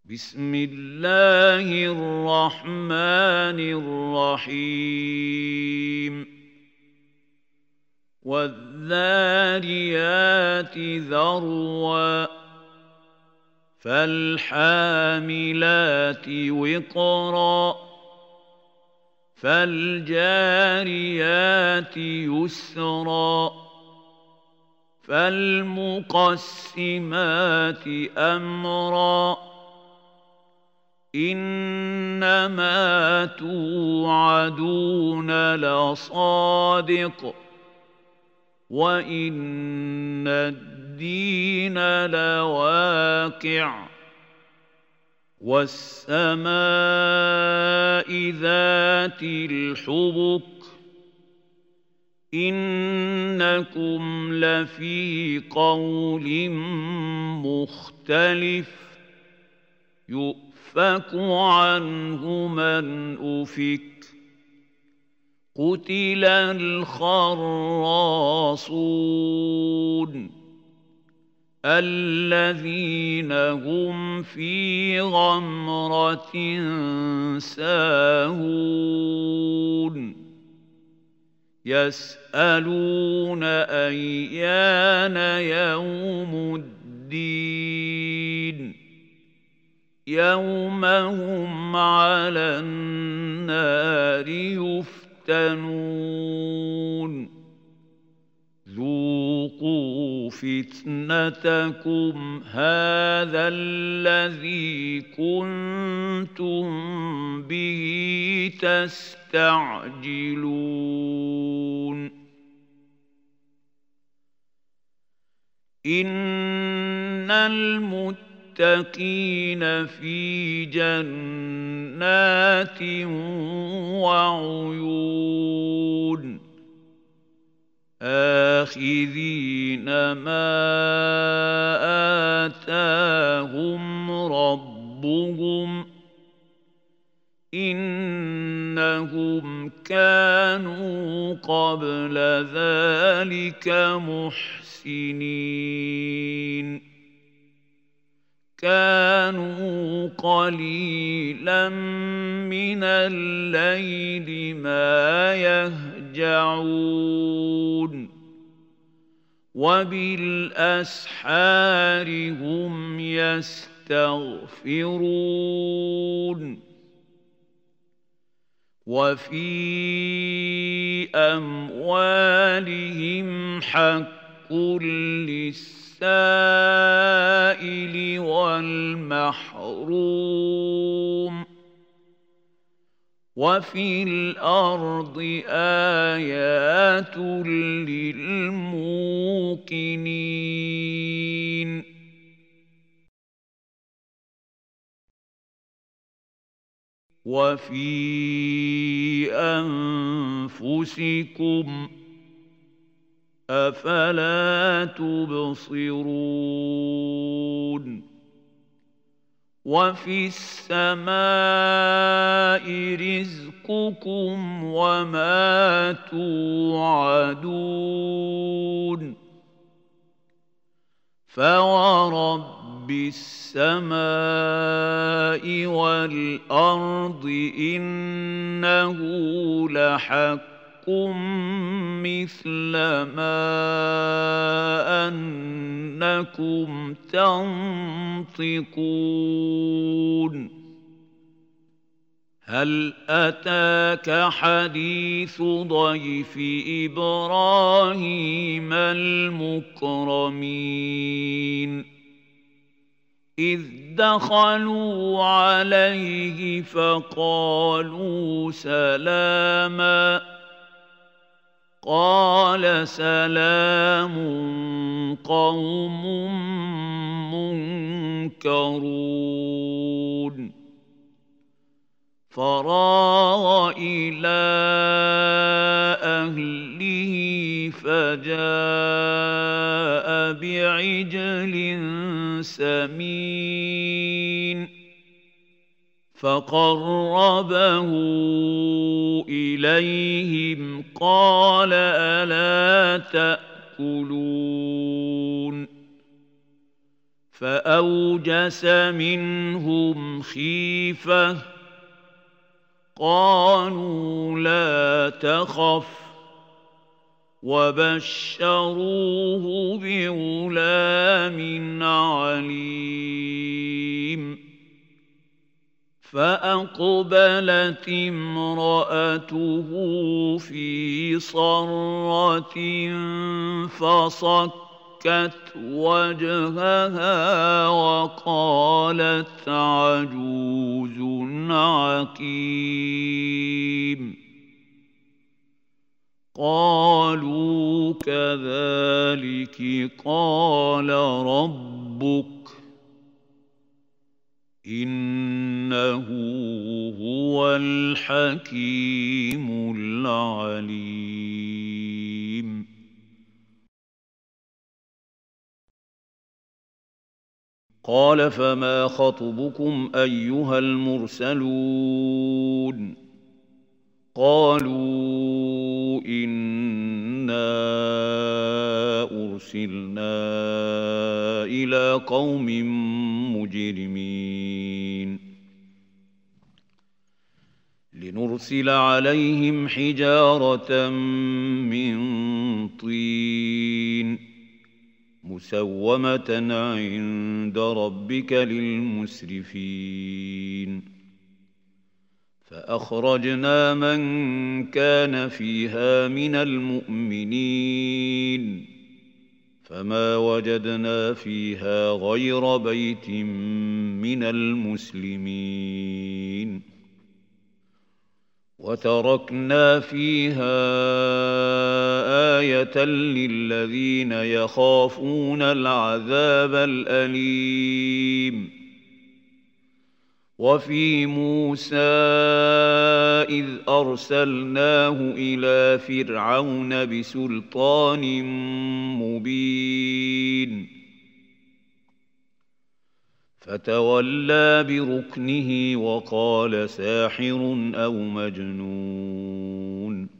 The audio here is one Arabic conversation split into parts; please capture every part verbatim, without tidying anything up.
بسم الله الرحمن الرحيم والذاريات ذروا فالحاملات وقرا فالجاريات يسرا فالمقسمات أمرا إنما توعدون لصادق وإن الدين لواقع والسماء ذات الحبك إنكم لفي قول مختلف يؤفك عنه من أفك قتل الخراصون الذين هم في غمرة ساهون يسألون أيان يوم الدين يوم هم على النار يفتنون ذوقوا فتنتكم هذا الذي كنتم به تستعجلون إن المتقين في جنات وعيون آخذين ما آتاهم ربهم إنهم كانوا قبل ذلك محسنين كانوا قليلا من الليل ما يهجعون وبالأسحار هم يستغفرون وفي أموالهم حق للسائل السائل والمحروم وفي الأرض آيات للموقنين وفي أنفسكم أفلا تبصرون وفي السماء رزقكم وما توعدون فورب السماء والأرض إنه لحق مثل ما أنكم تنطقون هل أتاك حديث ضيف إبراهيم المكرمين إذ دخلوا عليه فقالوا سلاما قال سلام قوم منكرون فراغ إلى أهله فجاء بعجل سمين فقربه إليهم قال ألا تأكلون فأوجس منهم خيفة قالوا لا تخف وبشروه بغلام عليم فأقبلت امرأته في صرة فصكت وجهها وقالت عجوز عقيم قالوا كذلك قال ربك إنه هو الحكيم العليم قال فما خطبكم أيها المرسلون قالوا إنا أرسلنا إلى قوم مجرمين لنرسل عليهم حجارة من طين مسومة عند ربك للمسرفين فأخرجنا من كان فيها من المؤمنين فما وجدنا فيها غير بيت من المسلمين وتركنا فيها آية للذين يخافون العذاب الأليم وفي موسى إذ أرسلناه إلى فرعون بسلطان مبين فتولى بركنه وقال ساحر أو مجنون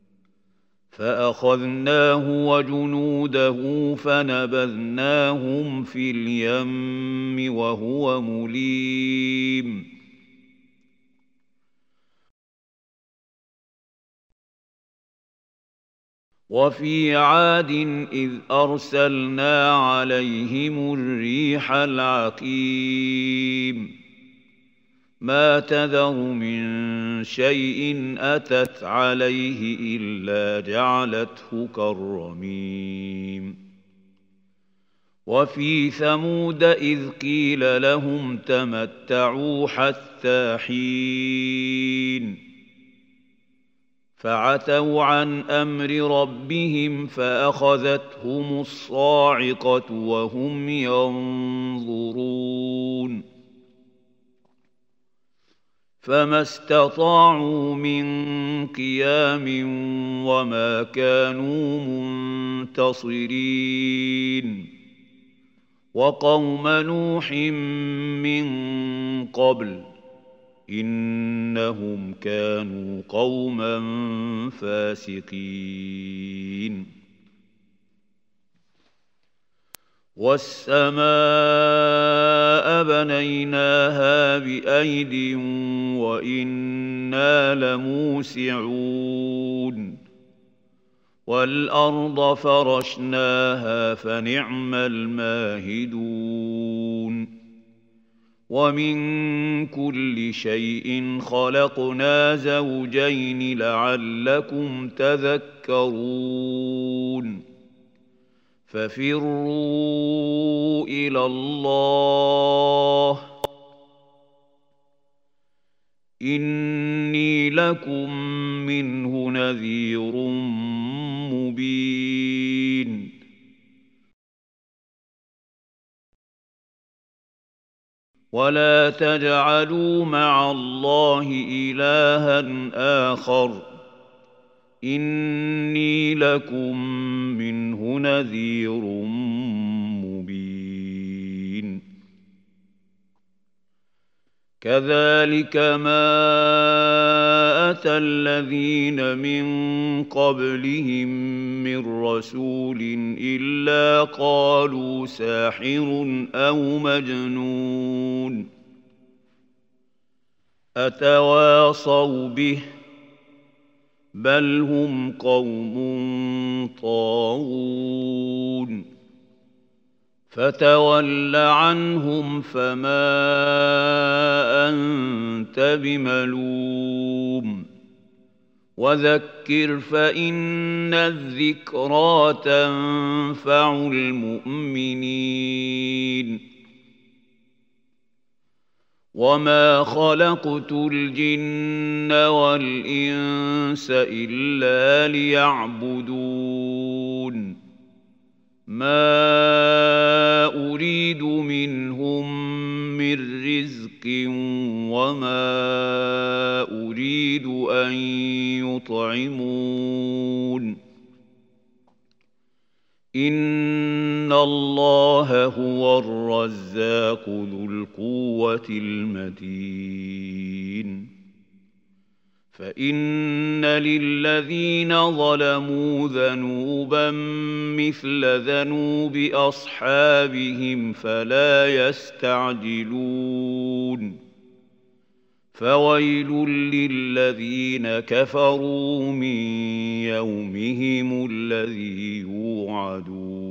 فأخذناه وجنوده فنبذناهم في اليم وهو مليم وفي عاد إذ أرسلنا عليهم الريح العقيم ما تذر من شيء أتت عليه إلا جعلته كالرميم وفي ثمود إذ قيل لهم تمتعوا حتى حين فعتوا عن أمر ربهم فأخذتهم الصاعقة وهم ينظرون فما استطاعوا من قيام وما كانوا منتصرين وقوم نوح من قبل إنهم كانوا قوما فاسقين والسماء بنيناها بأيد وإنا لموسعون والأرض فرشناها فنعم الماهدون ومن كل شيء خلقنا زوجين لعلكم تذكرون ففروا إلى الله إني لكم منه نذير مبين ولا تجعلوا مع الله إلها آخر إني لكم منه نذير مبين كذلك ما أتى الذين من قبلهم من رسول إلا قالوا ساحر أو مجنون أتواصوا به بل هم قوم طاغون فتول عنهم فما أنت بملوم وذكر فإن الذكرى تنفع المؤمنين وما خلقت الجن والإنس إلا ليعبدون ما أريد منهم من رزق وما أريد أن يطعمون إن الله هو الرزاق ذو القوة المتين فإن للذين ظلموا ذنوبا مثل ذنوب أصحابهم فلا يستعجلون فويل للذين كفروا من يومهم الذي يوعدون